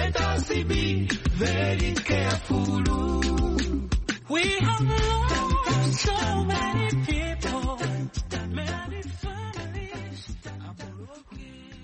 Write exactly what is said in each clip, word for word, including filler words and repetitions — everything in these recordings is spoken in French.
us be very careful. We have lost so many people, many families are broken.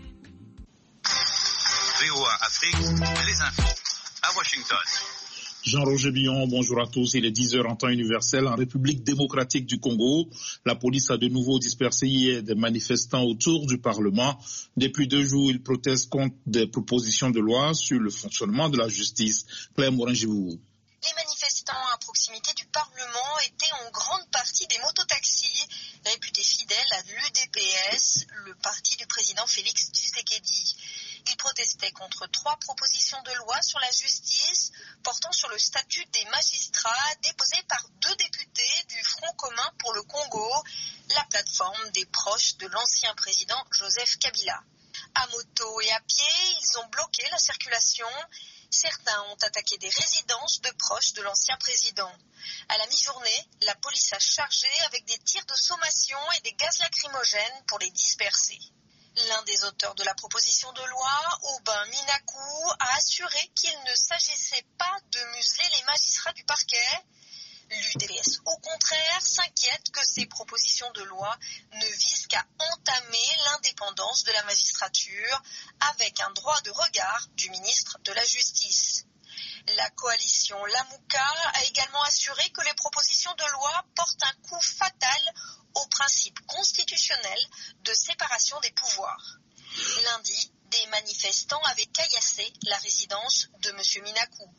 V O A Afrique, les infos à Washington. Jean-Roger Billon, bonjour à tous. Il est dix heures en temps universel en République démocratique du Congo. La police a de nouveau dispersé hier des manifestants autour du Parlement. Depuis deux jours, ils protestent contre des propositions de loi sur le fonctionnement de la justice. Claire Morin-Gibou. Les manifestants à proximité du Parlement étaient en grande partie des mototaxis, réputés fidèles à l'U D P S, le parti du président Félix Tshisekedi. Ils protestaient contre trois propositions de loi sur la justice portant sur le statut des magistrats déposées par deux députés du Front commun pour le Congo, la plateforme des proches de l'ancien président Joseph Kabila. À moto et à pied, ils ont bloqué la circulation. Certains ont attaqué des résidences de proches de l'ancien président. À la mi-journée, la police a chargé avec des tirs de sommation et des gaz lacrymogènes pour les disperser. L'un des auteurs de la proposition de loi, Aubin Minakou, a assuré qu'il ne s'agissait pas de museler les magistrats du parquet. L'U D P S, au contraire, s'inquiète que ces propositions de loi ne visent qu'à entamer l'indépendance de la magistrature avec un droit de regard du ministre de la Justice. La coalition Lamouka a également assuré que les propositions de loi portent un coup fatal au principe constitutionnel de séparation des pouvoirs. Lundi, des manifestants avaient caillassé la résidence de M. Minakou.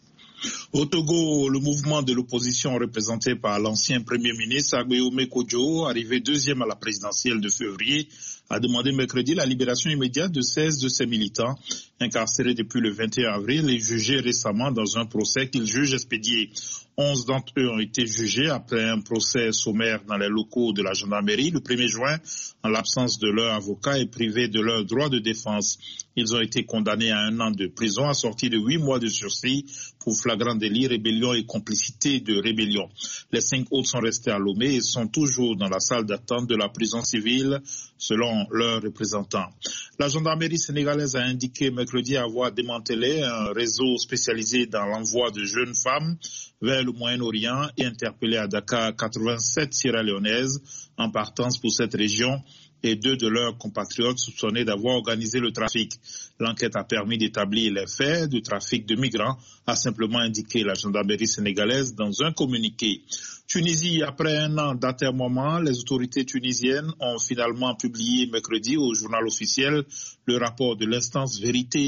Au Togo, le mouvement de l'opposition représenté par l'ancien Premier ministre Agbéomé Kodjo, arrivé deuxième à la présidentielle de février, a demandé mercredi la libération immédiate de seize de ses militants incarcérés depuis le vingt et un avril et jugés récemment dans un procès qu'ils jugent expédié. Onze d'entre eux ont été jugés après un procès sommaire dans les locaux de la gendarmerie le premier juin, en l'absence de leur avocat et privés de leur droit de défense. Ils ont été condamnés à un an de prison assorti de huit mois de sursis pour flagrant délit, rébellion et complicité de rébellion. Les cinq autres sont restés à Lomé et sont toujours dans la salle d'attente de la prison civile, selon leurs représentants. La gendarmerie sénégalaise a indiqué mercredi avoir démantelé un réseau spécialisé dans l'envoi de jeunes femmes vers le Moyen-Orient et interpellé à Dakar quatre-vingt-sept Sierra-Léonaises en partance pour cette région et deux de leurs compatriotes soupçonnés d'avoir organisé le trafic. L'enquête a permis d'établir les faits du trafic de migrants, a simplement indiqué la gendarmerie sénégalaise dans un communiqué. Tunisie, après un an d'atermoiement, les autorités tunisiennes ont finalement publié mercredi au journal officiel le rapport de l'instance Vérité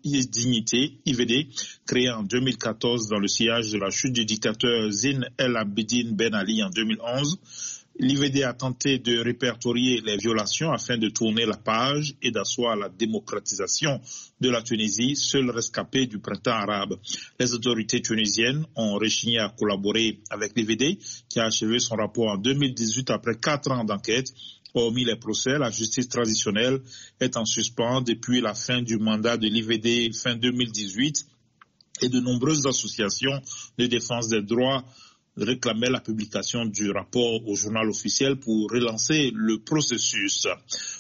Dignité, I V D, créée en deux mille quatorze dans le sillage de la chute du dictateur Zine El Abidine Ben Ali en deux mille onze. L'I V D a tenté de répertorier les violations afin de tourner la page et d'asseoir la démocratisation de la Tunisie, seul rescapé du printemps arabe. Les autorités tunisiennes ont rechigné à collaborer avec l'I V D, qui a achevé son rapport en deux mille dix-huit après quatre ans d'enquête. Hormis les procès, la justice traditionnelle est en suspens depuis la fin du mandat de l'I V D fin deux mille dix-huit et de nombreuses associations de défense des droits réclamaient la publication du rapport au journal officiel pour relancer le processus.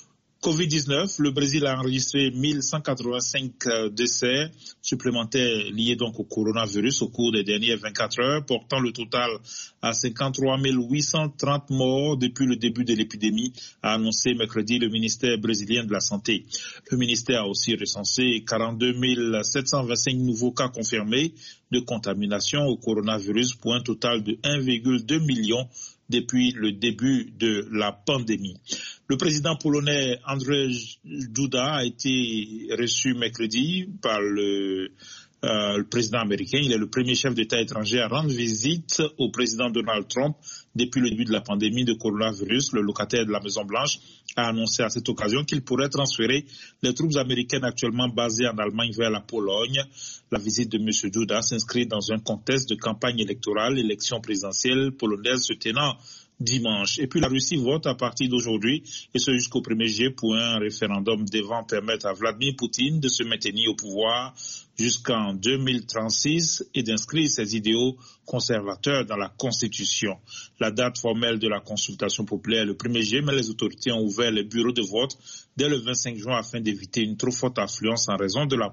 covid dix-neuf, le Brésil a enregistré mille cent quatre-vingt-cinq décès supplémentaires liés donc au coronavirus au cours des dernières vingt-quatre heures, portant le total à cinquante-trois mille huit cent trente morts depuis le début de l'épidémie, a annoncé mercredi le ministère brésilien de la Santé. Le ministère a aussi recensé quarante-deux mille sept cent vingt-cinq nouveaux cas confirmés de contamination au coronavirus pour un total de un virgule deux million depuis le début de la pandémie. Le président polonais Andrzej Duda a été reçu mercredi par le, euh, le président américain. Il est le premier chef d'État étranger à rendre visite au président Donald Trump depuis le début de la pandémie de coronavirus. Le locataire de la Maison-Blanche a annoncé à cette occasion qu'il pourrait transférer les troupes américaines actuellement basées en Allemagne vers la Pologne. La visite de M. Duda s'inscrit dans un contexte de campagne électorale, élection présidentielle polonaise se tenant dimanche. Et puis la Russie vote à partir d'aujourd'hui, et ce jusqu'au premier juillet, pour un référendum devant permettre à Vladimir Poutine de se maintenir au pouvoir jusqu'en deux mille trente-six et d'inscrire ses idéaux conservateurs dans la Constitution. La date formelle de la consultation populaire est le premier juillet, mais les autorités ont ouvert les bureaux de vote dès le vingt-cinq juin afin d'éviter une trop forte affluence en raison de la